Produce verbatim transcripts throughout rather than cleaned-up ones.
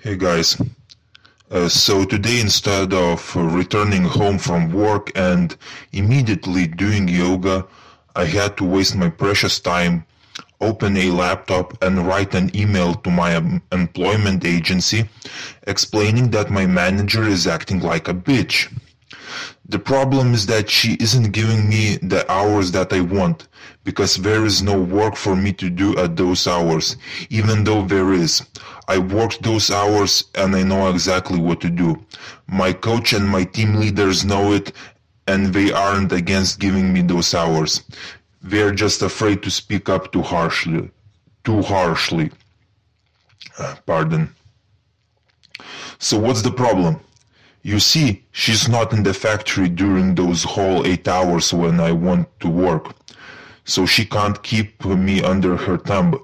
Hey guys, uh, so today instead of uh, returning home from work and immediately doing yoga, I had to waste my precious time, open a laptop and write an email to my um, employment agency explaining that my manager is acting like a bitch. The problem is that she isn't giving me the hours that I want, because there is no work for me to do at those hours, even though there is. I worked those hours and I know exactly what to do. My coach and my team leaders know it, and they aren't against giving me those hours. They're just afraid to speak up too harshly. Too harshly. Uh, pardon. So what's the problem? You see, she's not in the factory during those whole eight hours when I want to work, so she can't keep me under her thumb,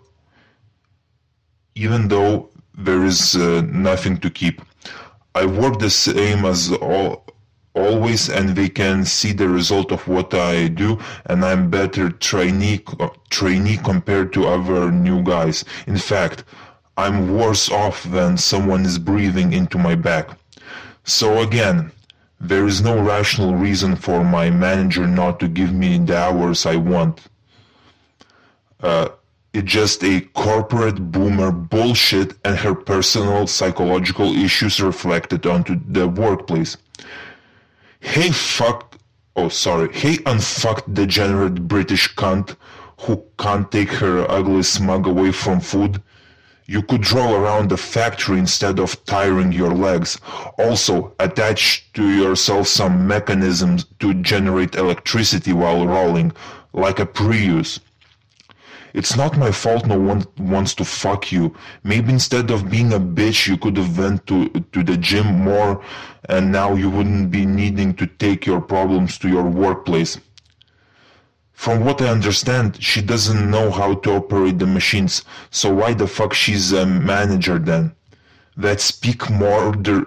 even though there is uh, nothing to keep. I work the same as all, always, and they can see the result of what I do, and I'm better trainee, trainee compared to other new guys. In fact, I'm worse off than someone is breathing into my back. So again, there is no rational reason for my manager not to give me the hours I want. Uh, it's just a corporate boomer bullshit and her personal psychological issues reflected onto the workplace. Hey fuck, oh sorry, hey unfucked degenerate British cunt who can't take her ugly smug away from food. You could roll around the factory instead of tiring your legs. Also, attach to yourself some mechanisms to generate electricity while rolling, like a Prius. It's not my fault no one wants to fuck you. Maybe instead of being a bitch you could have went to, to the gym more, and now you wouldn't be needing to take your problems to your workplace. From what I understand, she doesn't know how to operate the machines, so why the fuck she's a manager then? That speak modern...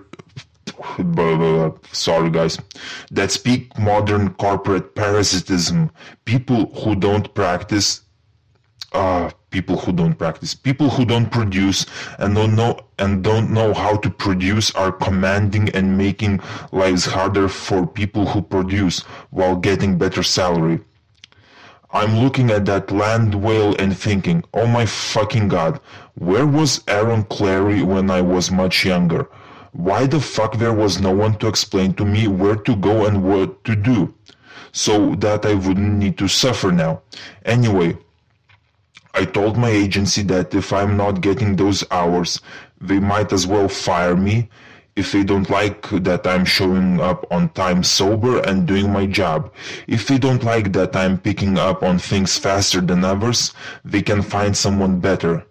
Sorry guys. That speak modern corporate parasitism. People who don't practice... Uh, people who don't practice. People who don't produce and don't know and don't know how to produce are commanding and making lives harder for people who produce while getting better salary. I'm looking at that land whale and thinking, oh my fucking god, where was Aaron Clary when I was much younger? Why the fuck there was no one to explain to me where to go and what to do, so that I wouldn't need to suffer now? Anyway, I told my agency that if I'm not getting those hours, they might as well fire me. If they don't like that I'm showing up on time sober and doing my job. If they don't like that I'm picking up on things faster than others, they can find someone better.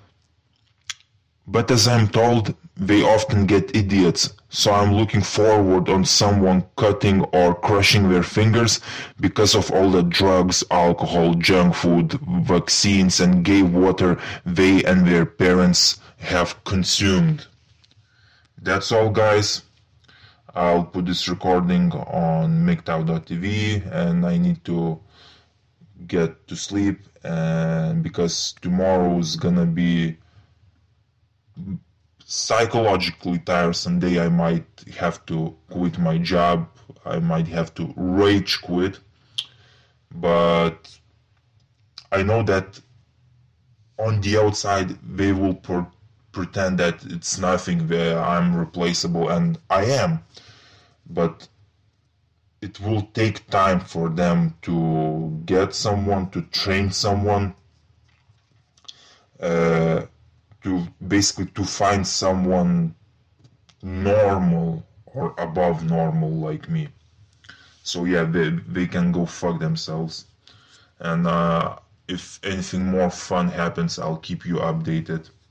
But as I'm told, they often get idiots, so I'm looking forward on someone cutting or crushing their fingers because of all the drugs, alcohol, junk food, vaccines and gay water they and their parents have consumed. That's all guys. I'll put this recording on M G T O W dot T V and I need to get to sleep, and because tomorrow's gonna be psychologically tiresome day. I might have to quit my job. I might have to rage quit. But I know that on the outside they will put pretend that it's nothing, that I'm replaceable, and I am. But it will take time for them to get someone, to train someone, uh, to basically to find someone normal or above normal like me. So yeah, they, they can go fuck themselves. And uh, if anything more fun happens, I'll keep you updated.